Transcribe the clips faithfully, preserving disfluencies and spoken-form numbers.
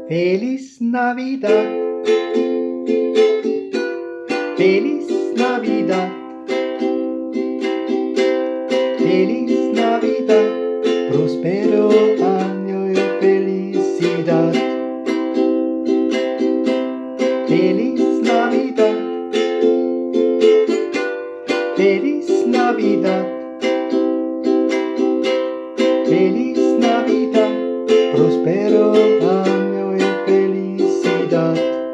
Feliz Navidad, Feliz Navidad, Feliz Navidad, próspero año y felicidad. Feliz Navidad, Feliz Navidad, Feliz Navidad, próspero año y felicidad.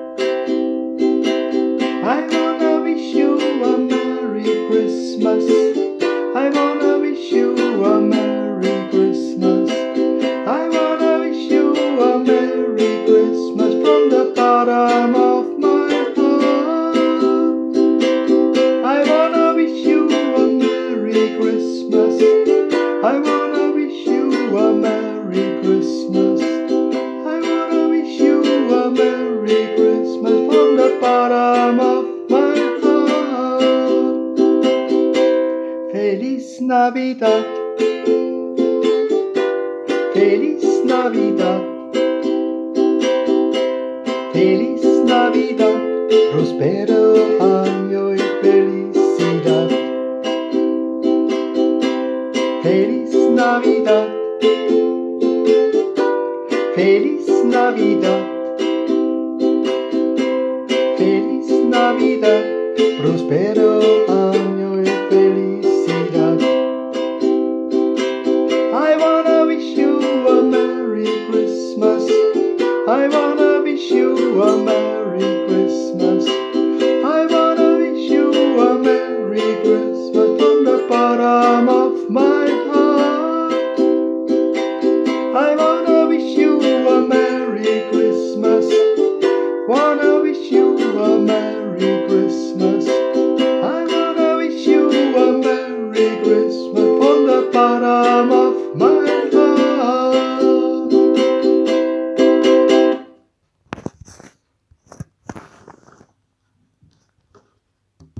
I wanna wish you a Merry Christmas. I wanna wish you a Merry Christmas. I wanna wish you a Merry Christmas from the bottom of my heart. I wanna wish you a Merry Christmas. I wanna wish you a Merry Christmas. I wanna wish you a Merry Christmas from the bottom of my heart. Feliz Navidad, Feliz Navidad, Feliz Navidad, próspero año y felicidad. Feliz Navidad, Feliz Navidad, Feliz Navidad, próspero año y felicidad. I wanna wish you a Merry Christmas. I wanna wish you a Merry Christmas. I wanna wish you a Merry Christmas from the bottom of my heart. I wanna wish you a Merry Christmas. Wanna wish you a Merry